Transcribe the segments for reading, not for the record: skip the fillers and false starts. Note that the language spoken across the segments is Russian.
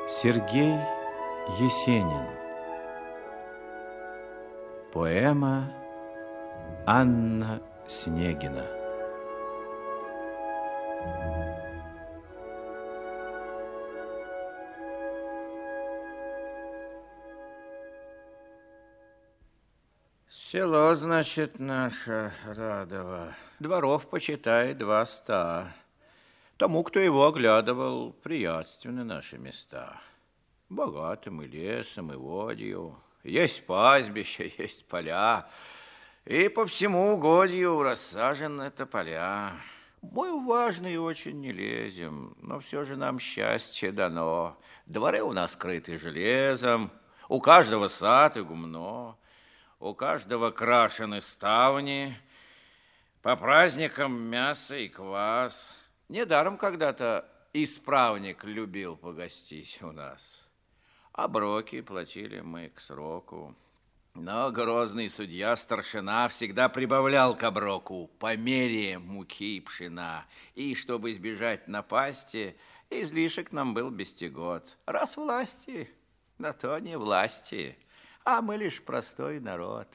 Сергей Есенин. Поэма Анна Снегина. Село, значит, наше Радово. Дворов, почитай, 200. Тому, кто его оглядывал, приятственны наши места. Богатым и лесом, и водью. Есть пастбища, есть поля. И по всему угодью рассажены тополя. Мы в важные очень не лезем, но все же нам счастье дано. Дворы у нас крыты железом, у каждого сад и гумно, у каждого крашены ставни, по праздникам мясо и квас. Недаром когда-то исправник любил погостить у нас. Оброки платили мы к сроку. Но грозный судья-старшина всегда прибавлял к оброку по мере муки и пшена. И, чтобы избежать напасти, излишек нам был бестегот. Раз власти, на то не власти, а мы лишь простой народ.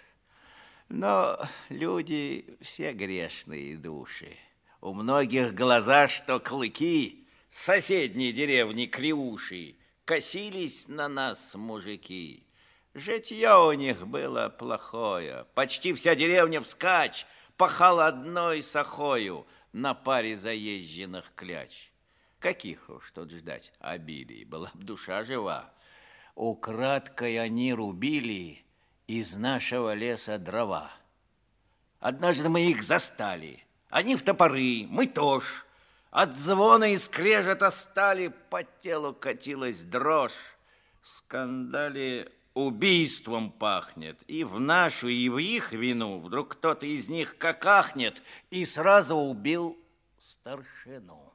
Но люди все грешные души. У многих глаза, что клыки, соседней деревни Кривуши, косились на нас мужики. Житье у них было плохое. Почти вся деревня вскачь пахала одной сахою на паре заезженных кляч. Каких уж тут ждать обилий, была б душа жива. Украдкой они рубили из нашего леса дрова. Однажды мы их застали. Они в топоры, мы тоже. От звона и скрежета стали, по телу катилась дрожь. В скандале убийством пахнет. И в нашу, и в их вину вдруг кто-то из них как ахнет и сразу убил старшину.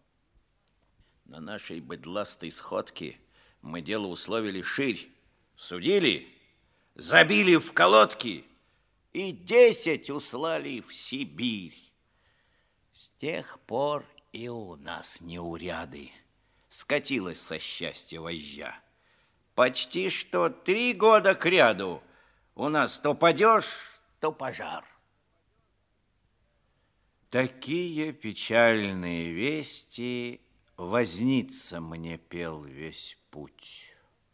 На нашей быдластой сходке мы дело условили ширь. Судили, забили в колодки и 10 услали в Сибирь. С тех пор и у нас неуряды. Скатилась со счастья вожжа. Почти что 3 года кряду у нас то падеж, то пожар. Такие печальные вести возница мне пел весь путь.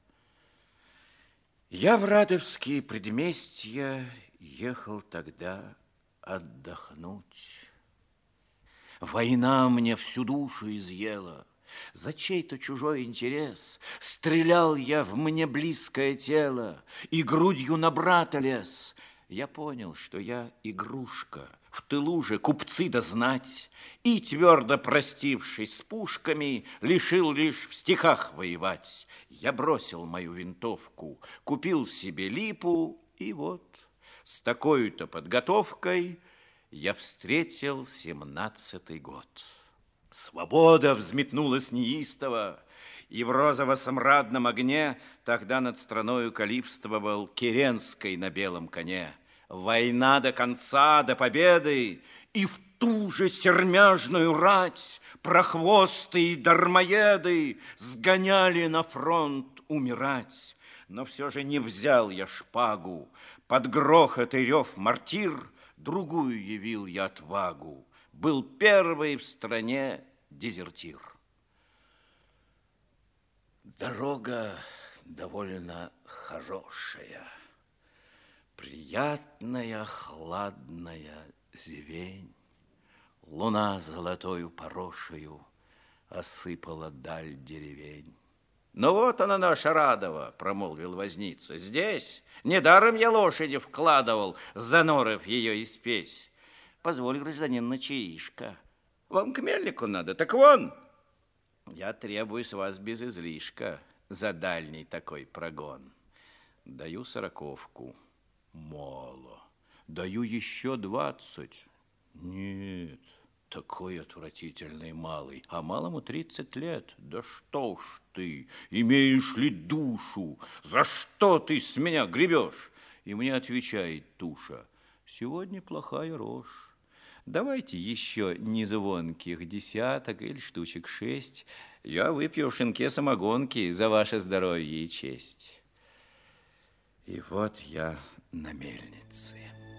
Я в Радовские предместья ехал тогда отдохнуть. Война мне всю душу изъела. За чей-то чужой интерес стрелял я в мне близкое тело и грудью на брата лез. Я понял, что я игрушка, в тылу же купцы да знать, и, твердо простившись с пушками, лишил лишь в стихах воевать. Я бросил мою винтовку, купил себе липу, и вот с такой-то подготовкой я встретил 17-й год. Свобода взметнулась неистово, и в розово-смрадном огне тогда над страною калипствовал Керенский на белом коне. Война до конца, до победы, и в ту же сермяжную рать прохвосты и дармоеды сгоняли на фронт умирать. Но все же не взял я шпагу, под грохот и рев мортир другую явил я отвагу. Был первый в стране дезертир. Дорога довольно хорошая, приятная, хладная зевень. Луна золотою порошею осыпала даль деревень. Ну вот она, наша Радово, промолвил возница. Здесь недаром я лошади вкладывал, занорив ее и спесь. Позволь, гражданин, ночаишка. Вам к мельнику надо, так вон. Я требую с вас без излишка за дальний такой прогон. Даю 40. Мало. Даю еще 20. Нет, такой отвратительный малый. А малому 30 лет. Да что ж ты, имеешь ли душу? За что ты с меня гребешь? И мне отвечает туша: сегодня плохая рожь. Давайте еще незвонких 10 или штучек 6. Я выпью в шинке самогонки за ваше здоровье и честь. И вот я на мельнице.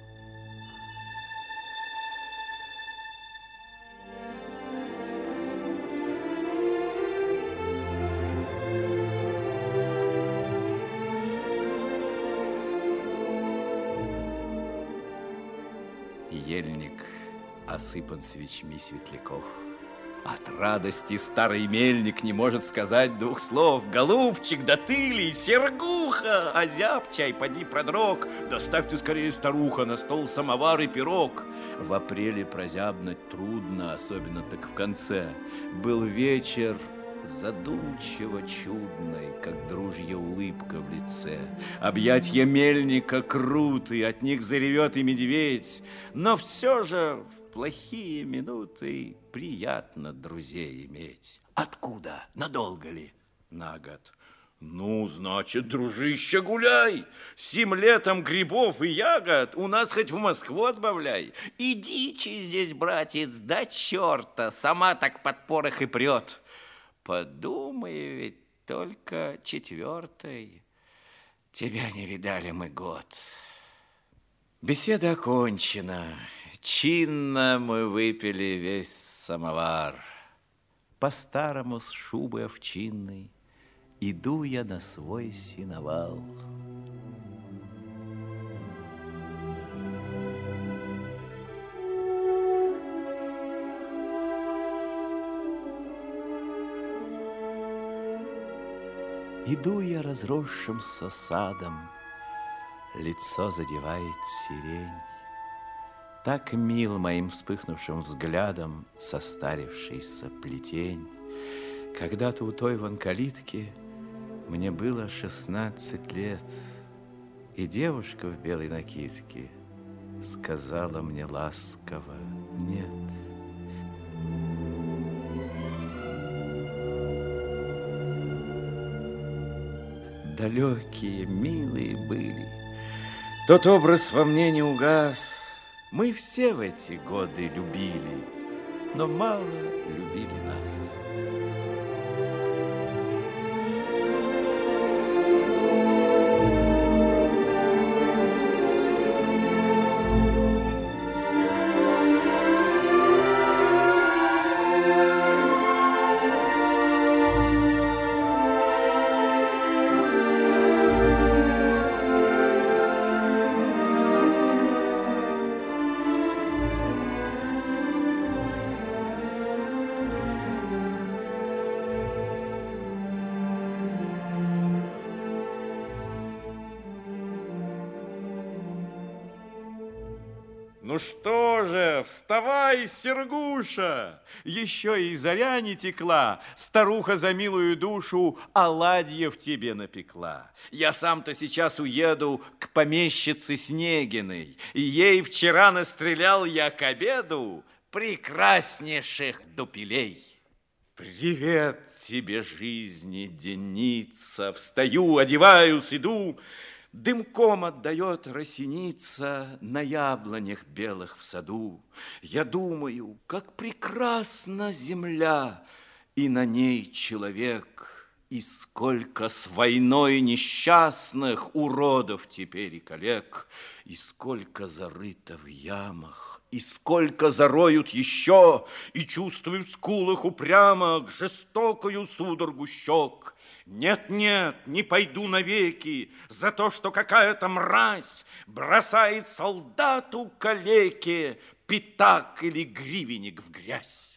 Ельник осыпан свечми светляков. От радости старый мельник не может сказать двух слов. Голубчик, да ты ли, Сергуха, озяб чай, поди продрог. Доставьте скорее, старуха, на стол самовар и пирог. В апреле прозябнуть трудно, особенно так в конце. Был вечер задумчиво чудный, как дружья улыбка в лице. Объятья мельника круты, от них заревет и медведь. Но все же в плохие минуты приятно друзей иметь. Откуда? Надолго ли? На год. Ну, значит, дружище, гуляй. Сим летом грибов и ягод у нас хоть в Москву отбавляй. И дичи здесь, братец, да черта, сама так под порох и прет. Подумай, ведь только 4-й. Тебя не видали мы год. Беседа окончена. Чинно мы выпили весь самовар. По-старому с шубой овчинной иду я на свой сеновал. Иду я разросшимся садом, лицо задевает сирень. Так мил моим вспыхнувшим взглядом состарившийся плетень. Когда-то у той вон калитки мне было 16 лет, и девушка в белой накидке сказала мне ласково «нет». Далекие, милые были. Тот образ во мне не угас. Мы все в эти годы любили, но мало любили нас. Ну что же, вставай, Сергуша! Еще и заря не текла, старуха за милую душу оладьев тебе напекла. Я сам-то сейчас уеду к помещице Снегиной, и ей вчера настрелял я к обеду прекраснейших дупелей. Привет тебе, жизни, денница, встаю, одеваюсь, иду. Дымком отдает росеница на яблонях белых в саду. Я думаю, как прекрасна земля, и на ней человек, и сколько с войной несчастных уродов теперь и коллег, и сколько зарыто в ямах, и сколько зароют еще, и чувствую в скулах упрямых жестокую судорогу щек. Нет, нет, не пойду навеки за то, что какая-то мразь бросает солдату калеке пятак или гривенник в грязь.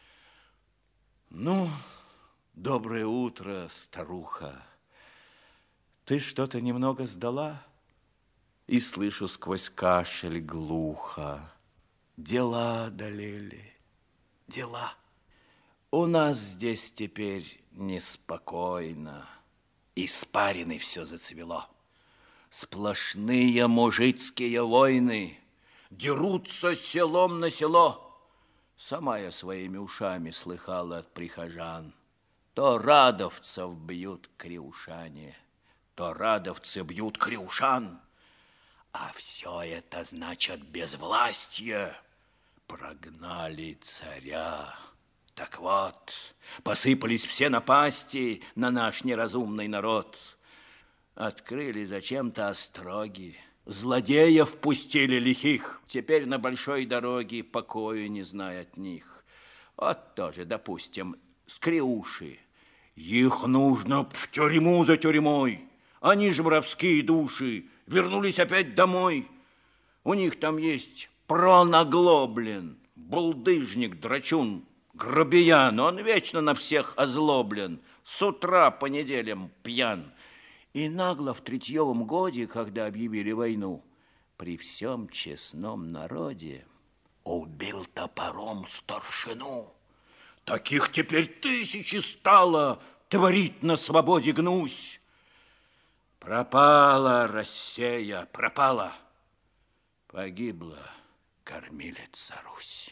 Ну, доброе утро, старуха. Ты что-то немного сдала? И слышу сквозь кашель глухо: дела одолели, дела. У нас здесь теперь неспокойно, испарины все зацвело. Сплошные мужицкие войны, дерутся селом на село. Сама я своими ушами слыхала от прихожан: то радовцев бьют криушане, то радовцы бьют криушан. А все это значит безвластие. Прогнали царя. Так вот, посыпались все напасти на наш неразумный народ. Открыли зачем-то остроги, злодеев пустили лихих. Теперь на большой дороге покою не знаю от них. Вот тоже, допустим, скриуши. Их нужно в тюрьму за тюрьмой. Они же воровские души, вернулись опять домой. У них там есть пронаглоблен, булдыжник, драчун, грубиян. Он вечно на всех озлоблен, с утра по неделям пьян. И нагло в Третьевом годе, когда объявили войну, при всем честном народе убил топором старшину. Таких теперь тысячи стало, творить на свободе гнусь. Пропала Россия, пропала. Погибла кормилица Русь.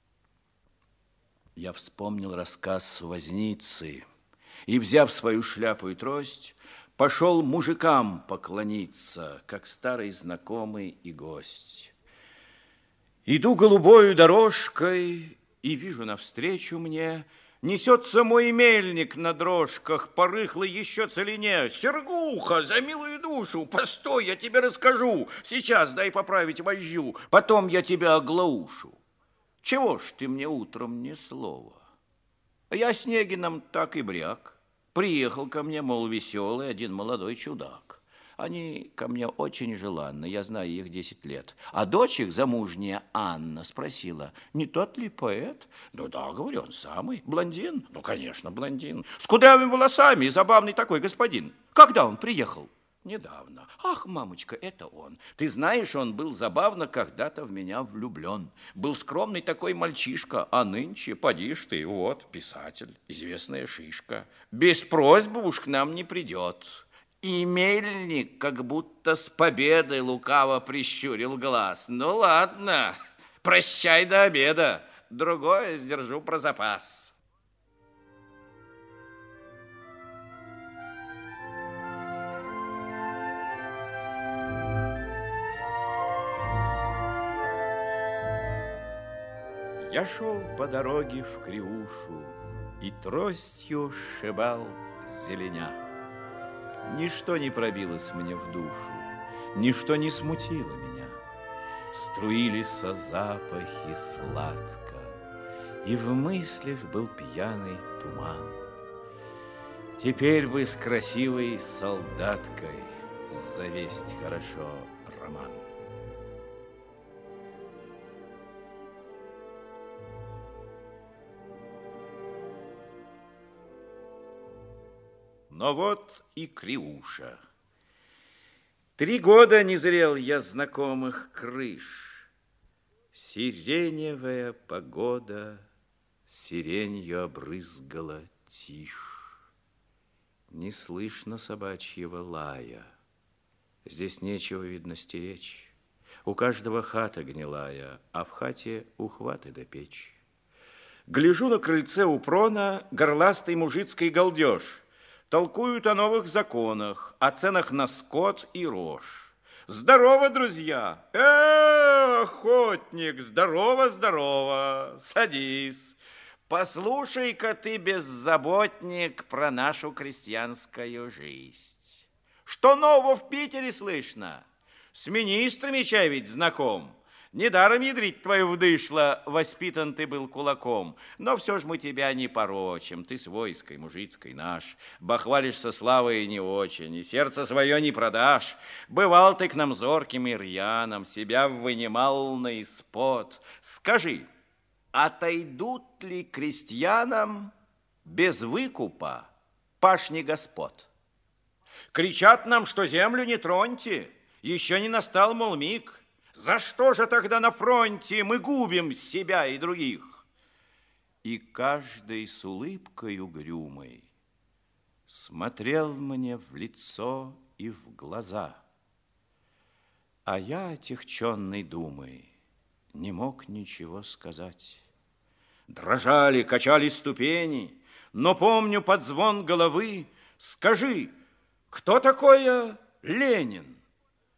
Я вспомнил рассказ возницы и, взяв свою шляпу и трость, пошел мужикам поклониться, как старый знакомый и гость. Иду голубою дорожкой и вижу навстречу мне несется мой мельник на дрожках, порыхлый еще целине. Сергуха, за милую душу, постой, я тебе расскажу. Сейчас дай поправить вожжу, потом я тебя оглаушу. Чего ж ты мне утром ни слова? Я Снегином так и бряк. Приехал ко мне, мол, веселый один молодой чудак. Они ко мне очень желанны, я знаю их 10 лет. А дочь их, замужняя Анна, спросила, не тот ли поэт? Ну да, говорю, он самый. Блондин? Ну, конечно, блондин. С кудрявыми волосами, забавный такой господин. Когда он приехал? Недавно. Ах, мамочка, это он. Ты знаешь, он был забавно когда-то в меня влюблен. Был скромный такой мальчишка, а нынче, поди ж ты, вот, писатель, известная шишка. Без просьбы уж к нам не придет. И мельник как будто с победой лукаво прищурил глаз. Ну, ладно, прощай до обеда. Другое сдержу про запас. Я шел по дороге в Криушу и тростью сшибал зеленя. Ничто не пробилось мне в душу, ничто не смутило меня. Струились запахи сладко, и в мыслях был пьяный туман. Теперь бы с красивой солдаткой завесть хорошо роман. Но вот и Криуша. 3 года не зрел я знакомых крыш. Сиреневая погода сиренью обрызгала тишь. Не слышно собачьего лая. Здесь нечего, видно, стеречь. У каждого хата гнилая, а в хате ухваты да печь. Гляжу на крыльце у прона горластый мужицкий галдеж. Толкуют о новых законах, о ценах на скот и рожь. Здорово, друзья! Охотник, здорово, здорово! Садись. Послушай-ка ты, беззаботник, про нашу крестьянскую жизнь. Что нового в Питере слышно? С министрами чай ведь знаком. Недаром ядрить твою вдышло, воспитан ты был кулаком. Но все ж мы тебя не порочим, ты свойской, мужицкой наш. Бахвалишься славой не очень, и сердце свое не продашь. Бывал ты к нам зорким и рьяным, себя вынимал на испод. Скажи, отойдут ли крестьянам без выкупа пашни господ? Кричат нам, что землю не троньте, еще не настал, мол, миг. За что же тогда на фронте мы губим себя и других? И каждый с улыбкой угрюмой смотрел мне в лицо и в глаза. А я, отягченный думой, не мог ничего сказать. Дрожали, качались ступени, но помню под звон головы: скажи, кто такой Ленин?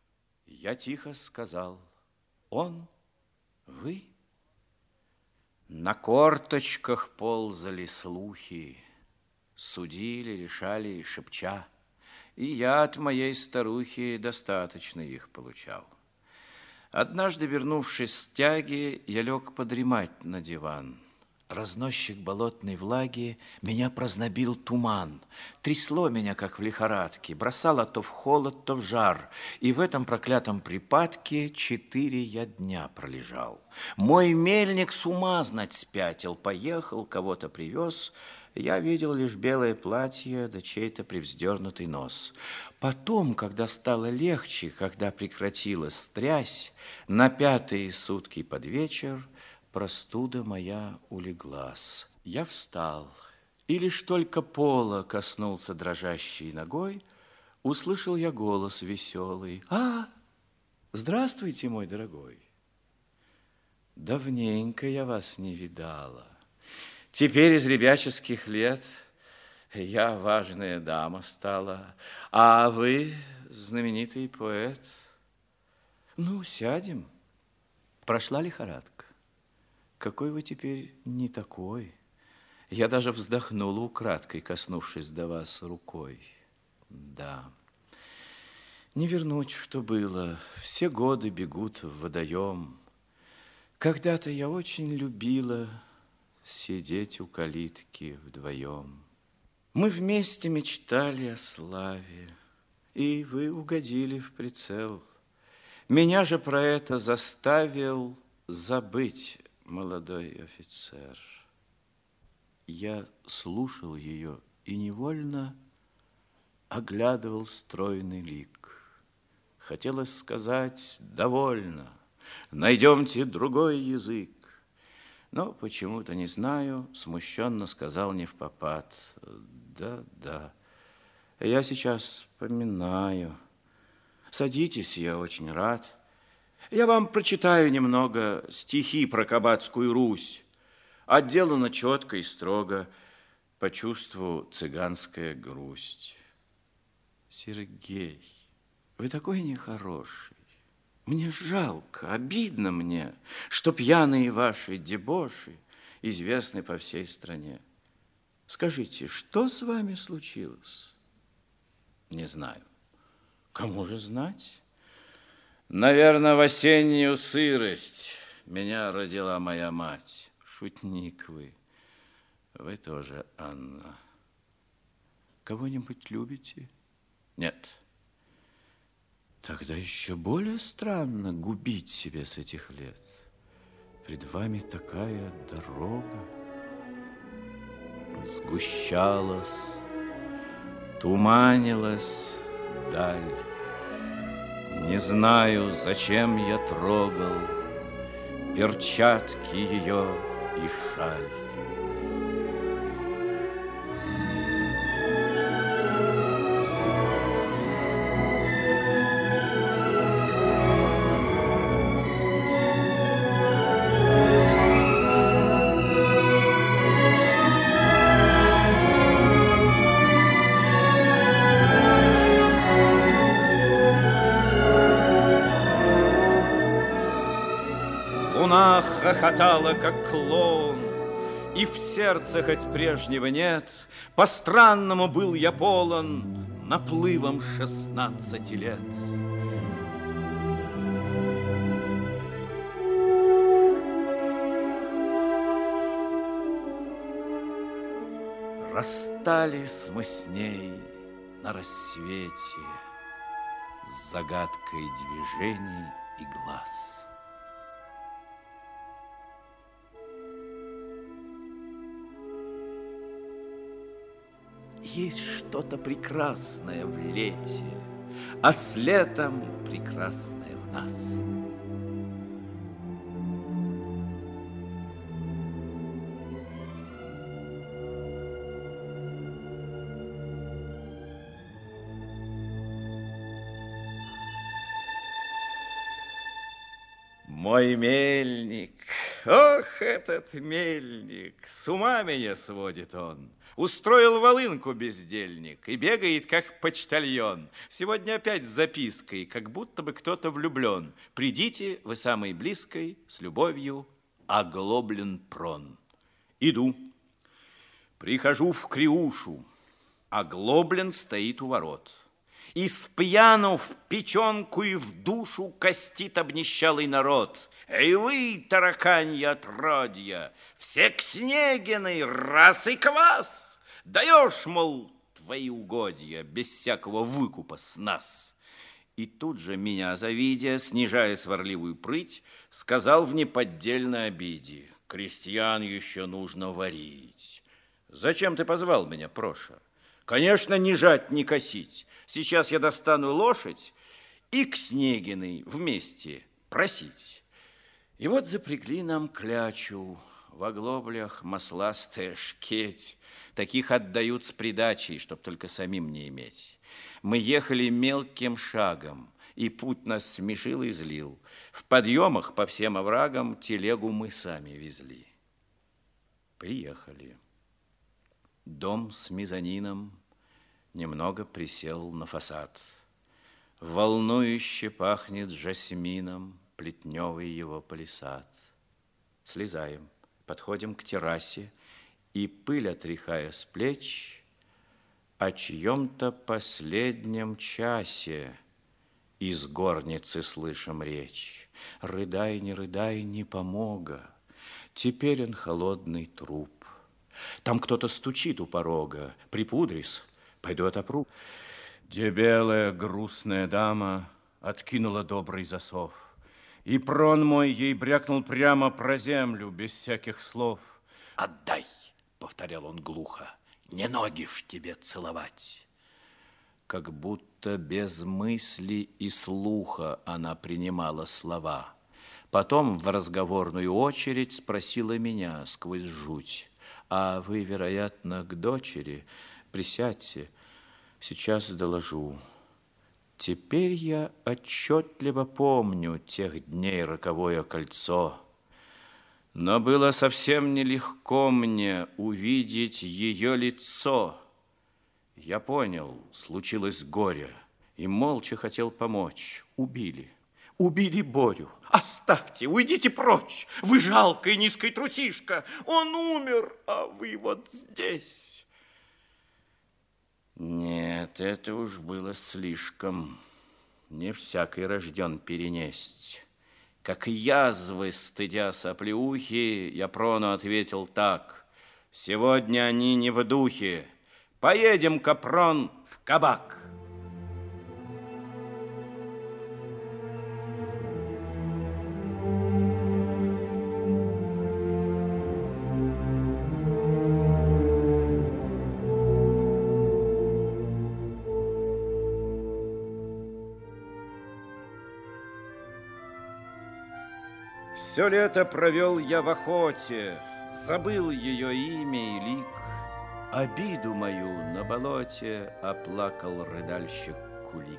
Я тихо сказал: он, вы. На корточках ползали слухи, судили, решали, шепча, и я от моей старухи достаточно их получал. Однажды, вернувшись с тяги, я лег подремать на диван. Разносчик болотной влаги меня прознобил туман. Трясло меня, как в лихорадке, бросало то в холод, то в жар. И в этом проклятом припадке 4 я дня пролежал. Мой мельник с ума, знать, спятил, поехал, кого-то привез. Я видел лишь белое платье да чей-то привздернутый нос. Потом, когда стало легче, когда прекратилась трясь, на 5-е сутки под вечер простуда моя улеглась. Я встал, и лишь только пола коснулся дрожащей ногой, услышал я голос веселый. Здравствуйте, мой дорогой. Давненько я вас не видала. Теперь из ребяческих лет я важная дама стала, а вы знаменитый поэт. Ну, сядем. Прошла лихорадка. Какой вы теперь не такой. Я даже вздохнула украдкой, коснувшись до вас рукой. Да, не вернуть, что было. Все годы бегут в водоем. Когда-то я очень любила сидеть у калитки вдвоем. Мы вместе мечтали о славе, и вы угодили в прицел. Меня же про это заставил забыть молодой офицер. Я слушал ее и невольно оглядывал стройный лик. Хотелось сказать «довольно, найдемте другой язык». Но почему-то, не знаю, смущенно сказал невпопад. Да, я сейчас вспоминаю. Садитесь, я очень рад. Я вам прочитаю немного стихи про Кабацкую Русь. Отделано четко и строго, по чувству цыганская грусть. Сергей, вы такой нехороший. Мне жалко, обидно мне, что пьяные ваши дебоши известны по всей стране. Скажите, что с вами случилось? Не знаю. Кому же знать? Наверное, в осеннюю сырость меня родила моя мать. Шутник вы. Вы тоже, Анна. Кого-нибудь любите? Нет. Тогда еще более странно губить себя с этих лет. Пред вами такая дорога. Сгущалась, туманилась даль. Не знаю, зачем я трогал перчатки ее и шаль. Луна хохотала, как клоун, и в сердце хоть прежнего нет. По-странному был я полон наплывом 16 лет. Расстались мы с ней на рассвете с загадкой движений и глаз. Есть что-то прекрасное в лете, а с летом прекрасное в нас. Мой мельник, ох, этот мельник, с ума меня сводит он. Устроил волынку бездельник и бегает, как почтальон. Сегодня опять с запиской, как будто бы кто-то влюблен. Придите, вы самой близкой, с любовью, оглоблен прон. Иду, прихожу в Криушу, оглоблен стоит у ворот. И спьяну в печенку и в душу костит обнищалый народ. Эй вы, тараканье отродья, все к Снегиной, раз и квас! Даешь, мол, твои угодья без всякого выкупа с нас. И тут же меня, завидя, снижая сварливую прыть, сказал в неподдельной обиде: крестьян еще нужно варить. Зачем ты позвал меня, Проша? Конечно, не жать, не косить. Сейчас я достану лошадь и к Снегиной вместе просить. И вот запрягли нам клячу, в оглоблях масластая шкеть. Таких отдают с придачей, чтоб только самим не иметь. Мы ехали мелким шагом, и путь нас смешил и злил. В подъемах по всем оврагам телегу мы сами везли. Приехали. Дом с мезонином немного присел на фасад. Волнующе пахнет жасмином плетневый его палисад. Слезаем, подходим к террасе, и пыль, отряхая с плеч, о чьем-то последнем часе из горницы слышим речь. Рыдай, не помога, теперь он холодный труп. Там кто-то стучит у порога. Припудрись, пойду отопру. Дебелая грустная дама откинула добрый засов, и прон мой ей брякнул прямо про землю, без всяких слов. «Отдай!» — повторял он глухо. «Не ноги ж тебе целовать!» Как будто без мысли и слуха она принимала слова. Потом в разговорную очередь спросила меня сквозь жуть: «А вы, вероятно, к дочери? Присядьте, сейчас доложу». Теперь я отчетливо помню тех дней роковое кольцо. Но было совсем нелегко мне увидеть ее лицо. Я понял, случилось горе, и молча хотел помочь. Убили Борю. Оставьте, уйдите прочь. Вы жалкая низкая трусишка. Он умер, а вы вот здесь. Нет, это уж было слишком. Не всякий рожден перенесть. Как язвы, стыдя соплеухи, я Прону ответил так: сегодня они не в духе. Поедем-ка, Прон, в кабак. Все лето провел я в охоте, забыл ее имя и лик. Обиду мою на болоте оплакал рыдальщик Кулик.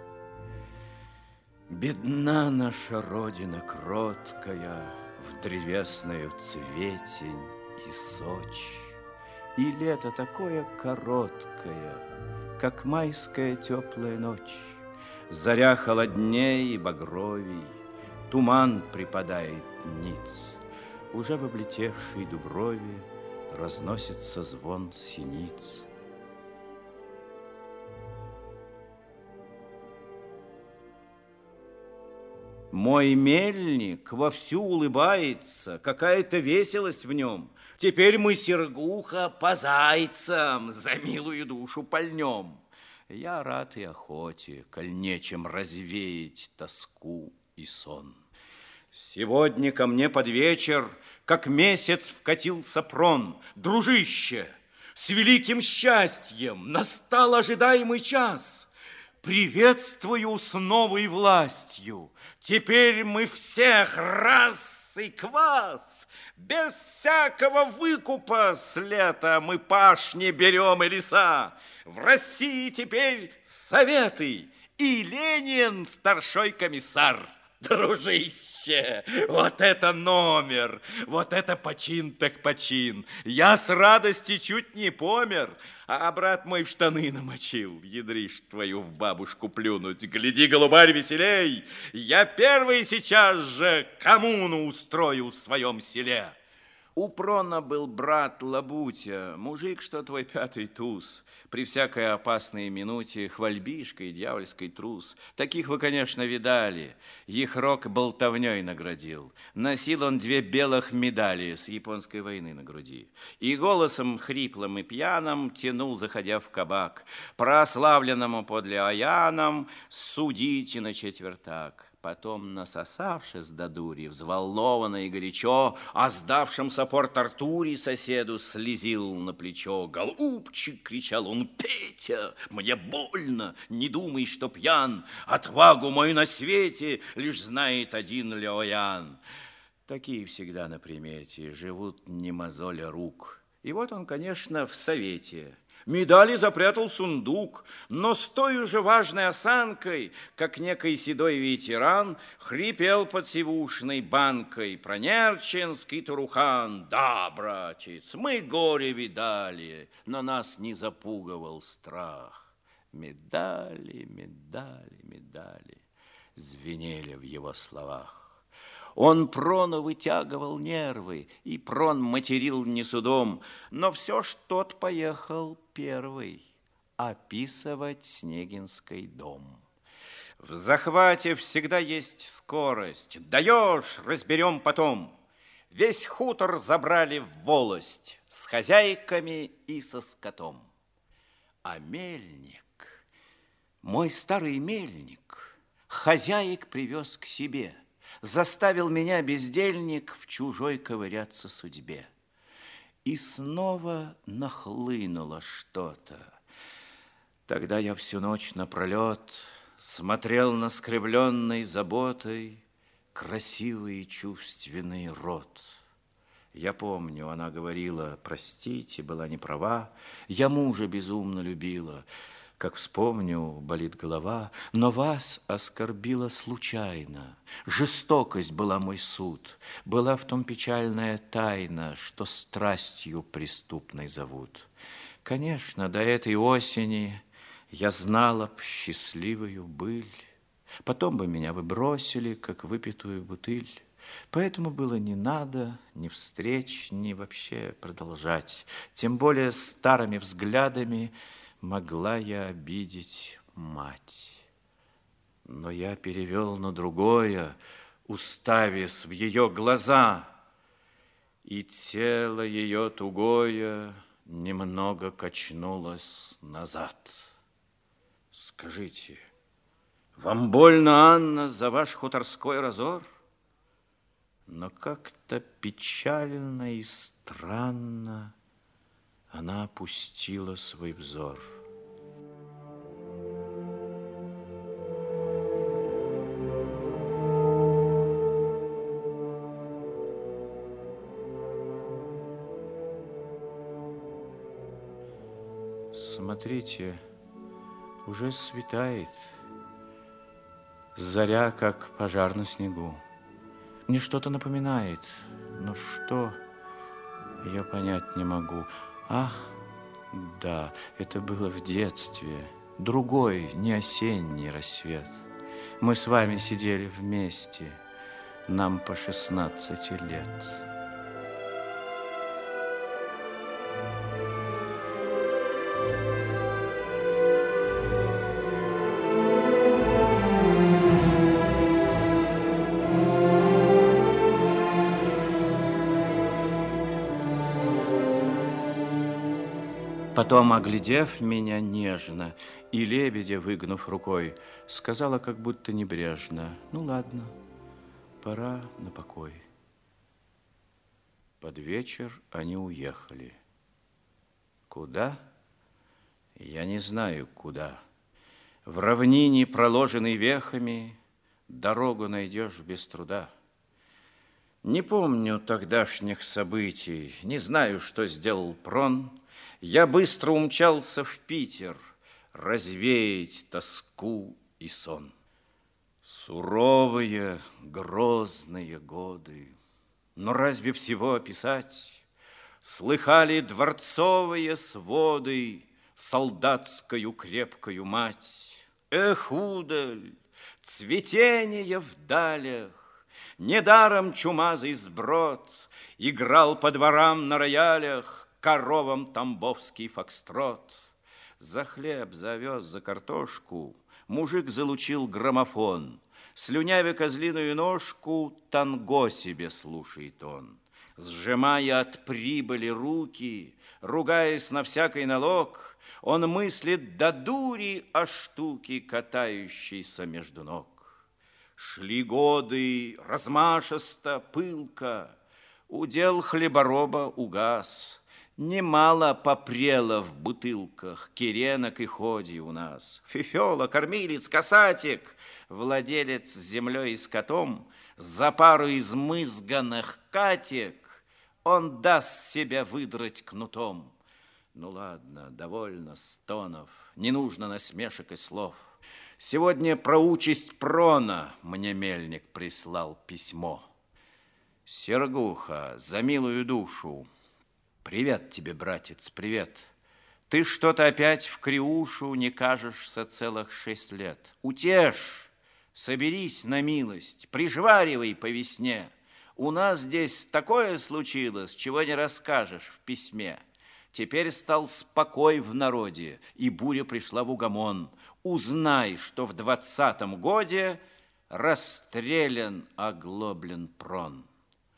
Бедна наша родина кроткая, в древесную цветень и сочь. И лето такое короткое, как майская теплая ночь. Заря холодней и багровей, туман припадает ниц. Уже в облетевшей дуброве разносится звон синиц. Мой мельник вовсю улыбается, какая-то веселость в нем. Теперь мы, Сергуха, по зайцам за милую душу пальнем. Я рад и охоте, коль нечем развеять тоску и сон. Сегодня ко мне под вечер, как месяц, вкатился Прон. Дружище, с великим счастьем настал ожидаемый час. Приветствую с новой властью. Теперь мы всех раз и квас. Без всякого выкупа с лета мы пашни берем и леса. В России теперь советы, и Ленин старшой комиссар. Дружище, вот это номер, вот это почин так почин. Я с радости чуть не помер, а брат мой в штаны намочил. Ядришь твою в бабушку плюнуть. Гляди, голубарь, веселей, я первый сейчас же коммуну устрою в своем селе. У Прона был брат Лабутя, мужик, что твой пятый туз. При всякой опасной минуте хвальбишка и дьявольский трус. Таких вы, конечно, видали. Их рок болтовней наградил. Носил он 2 белых медали с японской войны на груди. И голосом хриплым и пьяным тянул, заходя в кабак, прославленному подле Аяном судите на четвертак. Потом, насосавшись до дури, взволнованно и горячо, о сдавшемся Порт-Артуре соседу слезил на плечо. «Голубчик!» — кричал он. «Петя, мне больно, не думай, что пьян. Отвагу мою на свете лишь знает один Леоян». Такие всегда на примете, живут не мозоля рук. И вот он, конечно, в совете. Медали запрятал в сундук, но с той же важной осанкой, как некий седой ветеран, хрипел под сивушной банкой про Нерчинский Турухан. Да, братец, мы горе видали, но нас не запугивал страх. Медали, медали, медали звенели в его словах. Он Прону вытягивал нервы, и Прон материл не судом, но все ж тот поехал первый описывать Снегинский дом. В захвате всегда есть скорость. Даешь, разберем потом. Весь хутор забрали в волость с хозяйками и со скотом. А мельник, мой старый мельник, хозяек привез к себе. Заставил меня, бездельник, в чужой ковыряться судьбе. И снова нахлынуло что-то. Тогда я всю ночь напролет смотрел на скривленный заботой красивый и чувственный рот. Я помню, она говорила: простите, была не права, я мужа безумно любила. Как вспомню, болит голова, но вас оскорбила случайно. Жестокость была мой суд, была в том печальная тайна, что страстью преступной зовут. Конечно, до этой осени я знала б счастливую быль, потом бы меня бросили, как выпитую бутыль. Поэтому было не надо ни встреч, ни вообще продолжать, тем более старыми взглядами могла я обидеть мать. Но я перевел на другое, уставясь в ее глаза, и тело ее тугое немного качнулось назад. Скажите, вам больно, Анна, за ваш хуторской разор? Но как-то печально и странно она опустила свой взор. Смотрите, уже светает. Заря, как пожар на снегу. Мне что-то напоминает, но что, я понять не могу. Ах, да, это было в детстве. Другой, не осенний рассвет. Мы с вами сидели вместе. Нам по 16 лет. Потом, оглядев меня нежно и лебедя выгнув рукой, сказала как будто небрежно: ну ладно, пора на покой. Под вечер они уехали. Куда? Я не знаю, куда. В равнине, проложенной вехами, дорогу найдешь без труда. Не помню тогдашних событий, не знаю, что сделал Прон. Я быстро умчался в Питер развеять тоску и сон. Суровые, грозные годы, но разве всего описать? Слыхали дворцовые своды солдатскую крепкую мать. Эх, удаль, цветение в далях, недаром чумазый сброд играл по дворам на роялях коровам тамбовский фокстрот. За хлеб, за овес, за картошку мужик залучил граммофон. Слюнявя козлиную ножку, танго себе слушает он. Сжимая от прибыли руки, ругаясь на всякий налог, он мыслит до дури о штуке, катающейся между ног. Шли годы размашисто, пылко, удел хлебороба угас. Немало попрело в бутылках киренок и ходи у нас. Фифёла, кормилец, касатик, владелец землей и скотом, за пару измызганных катек он даст себя выдрать кнутом. Ну ладно, довольно стонов, не нужно насмешек и слов. Сегодня про участь Прона мне мельник прислал письмо. Сергуха, за милую душу, привет тебе, братец, привет. Ты что-то опять в Криушу не кажешься целых 6 лет. Утешь, соберись на милость, прижваривай по весне. У нас здесь такое случилось, чего не расскажешь в письме. Теперь стал спокой в народе, и буря пришла в угомон. Узнай, что в 20-м годе расстрелян оглоблен Прон.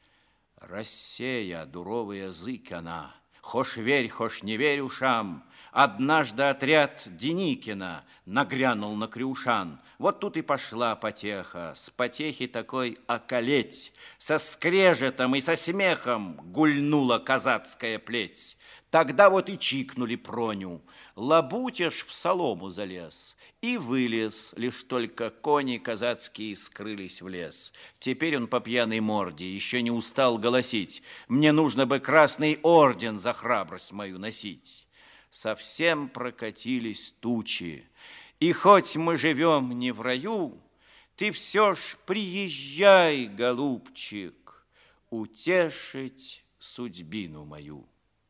Россия, дуровый язык она, хошь верь, хошь не верь ушам. Однажды отряд Деникина нагрянул на Крюшан. Вот тут и пошла потеха, с потехи такой околеть. Со скрежетом и со смехом гульнула казацкая плеть. Тогда вот и чикнули Проню. Лабутеж в солому залез и вылез, лишь только кони казацкие скрылись в лес. Теперь он по пьяной морде еще не устал голосить: мне нужно бы красный орден за храбрость мою носить. Совсем прокатились тучи, и хоть мы живем не в раю, ты все ж приезжай, голубчик, утешить судьбину мою.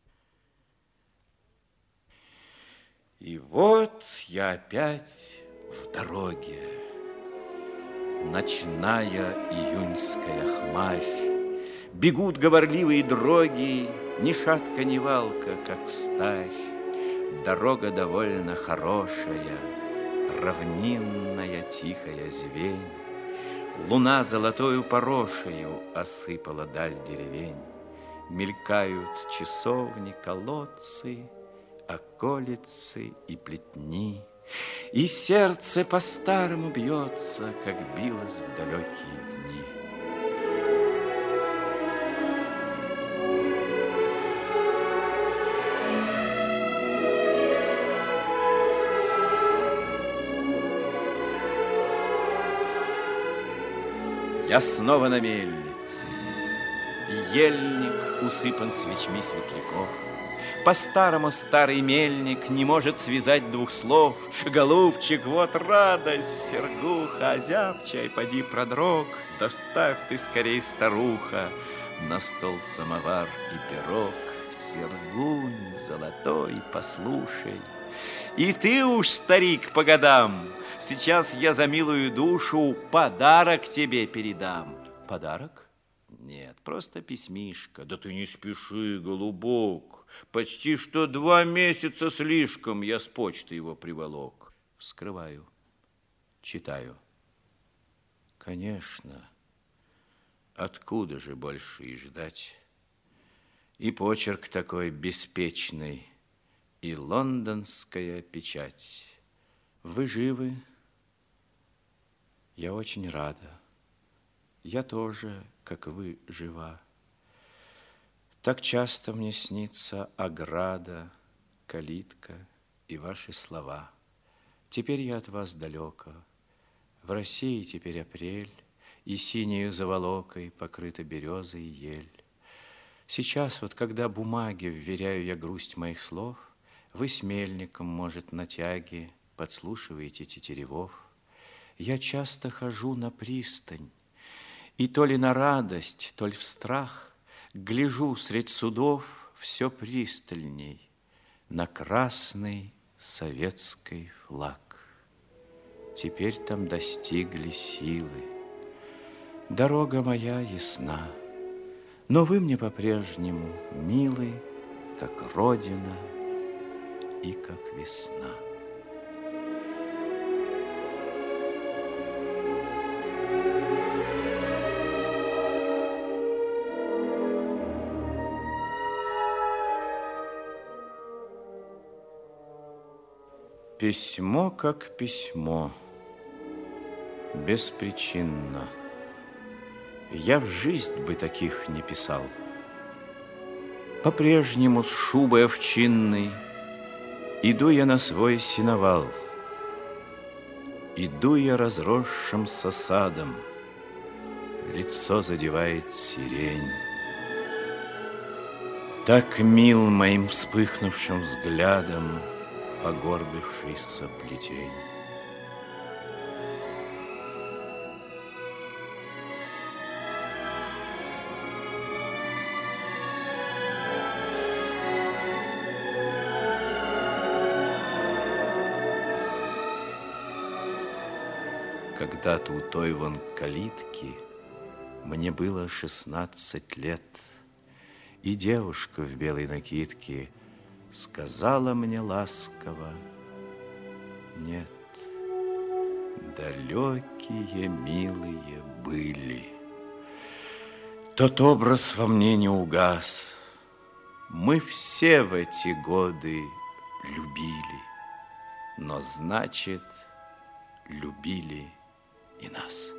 И вот я опять в дороге. Ночная июньская хмарь. Бегут говорливые дроги, ни шатка, ни валка, как встарь. Дорога довольно хорошая, равнинная тихая звень. Луна золотою порошею осыпала даль деревень. Мелькают часовни, колодцы, околицы и плетни, и сердце по-старому бьется, как билось в далекие дни. Я снова на мельнице. Ельник усыпан свечми светляков. По-старому старый мельник не может связать двух слов. Голубчик, вот радость, Сергуха, озябчай, поди продрог. Доставь ты скорей, старуха, на стол самовар и пирог. Сергунь золотой, послушай, и ты уж, старик, по годам, сейчас я за милую душу подарок тебе передам. Подарок? Нет, просто письмишко. Да ты не спеши, голубок. Почти что 2 месяца слишком я с почты его приволок. Вскрываю, читаю. Конечно, откуда же больше и ждать? И почерк такой беспечный, и лондонская печать. Вы живы? Я очень рада. Я тоже, как вы, жива. Так часто мне снится ограда, калитка и ваши слова. Теперь я от вас далеко. В России теперь апрель, и синею заволокой покрыта береза и ель. Сейчас вот, когда бумаге вверяю я грусть моих слов, вы с мельником, может, на тяге подслушиваете тетеревов. Я часто хожу на пристань, и то ли на радость, то ли в страх гляжу средь судов все пристальней на красный советский флаг. Теперь там достигли силы, дорога моя ясна, но вы мне по-прежнему милы, как Родина и как весна. Письмо как письмо, беспричинно. Я в жизнь бы таких не писал. По-прежнему с шубой овчинной иду я на свой сеновал. Иду я разросшимся садом, лицо задевает сирень. Так мил моим вспыхнувшим взглядом погорбившийся плетень. Когда-то у той вон калитки мне было 16 лет, и девушка в белой накидке сказала мне ласково: нет, далекие, милые были. Тот образ во мне не угас. Мы все в эти годы любили, но значит, любили и нас.